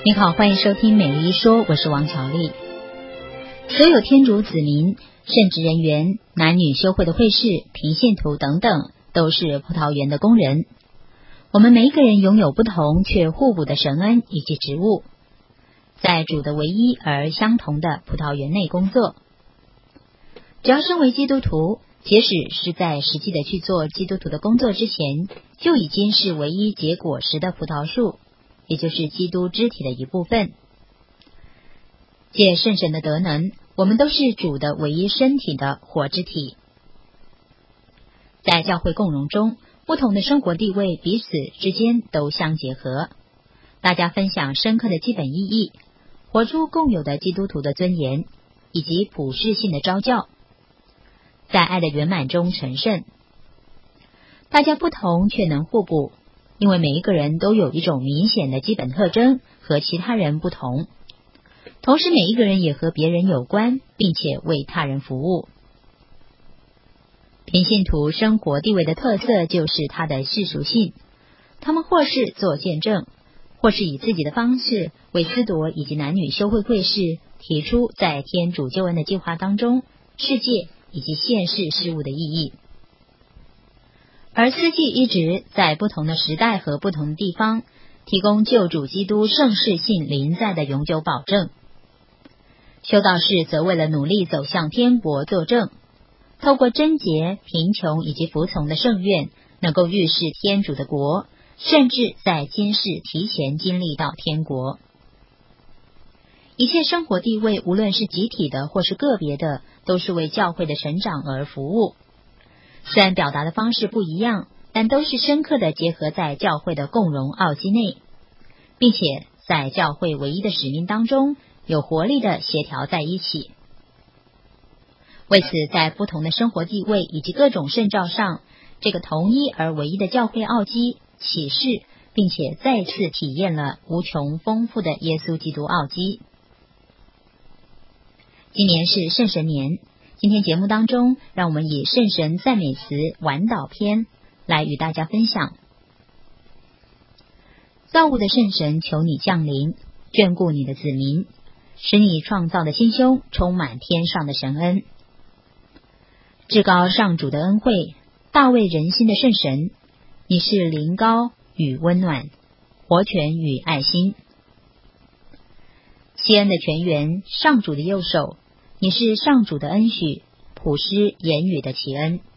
你好，欢迎收听每日一说，我是王乔丽。所有天主子民、圣职人员、男女修会的会士、平信徒等等，都是葡萄园的工人。我们每一个人拥有不同却互补的神恩以及职务，在主的唯一而相同的葡萄园内工作。只要身为基督徒，即使是在实际的去做基督徒的工作之前，就已经是唯一结果实的葡萄树，也就是基督肢体的一部分。借圣神的德能，我们都是主的唯一身体的活肢体。在教会共融中，不同的生活地位彼此之间都相结合，大家分享深刻的基本意义，活出共有的基督徒的尊严以及普世性的召教，在爱的圆满中成圣。大家不同却能互补，因为每一个人都有一种明显的基本特征和其他人不同，同时每一个人也和别人有关，并且为他人服务。平信徒生活地位的特色就是它的世俗性，他们或是做见证，或是以自己的方式为司铎以及男女修会会士提出在天主救恩的计划当中世界以及现世事物的意义。而司祭一直在不同的时代和不同的地方提供救主基督圣事性临在的永久保证。修道士则为了努力走向天国作证，透过贞洁、贫穷以及服从的圣愿，能够预示天主的国，甚至在今世提前经历到天国。一切生活地位，无论是集体的或是个别的，都是为教会的成长而服务。虽然表达的方式不一样，但都是深刻的结合在教会的共融奥基内，并且在教会唯一的使命当中有活力的协调在一起。为此，在不同的生活地位以及各种圣召上，这个同一而唯一的教会奥基启示，并且再次体验了无穷丰富的耶稣基督奥基。今年是圣神年，今天节目当中，让我们以圣神赞美词晚祷篇来与大家分享。造物的圣神，求你降临，眷顾你的子民，使你创造的心胸充满天上的神恩。至高上主的恩惠，大卫人心的圣神，你是灵膏与温暖，活泉与爱心。西恩的泉源，上主的右手，你是上主的恩许，普施言语的奇恩。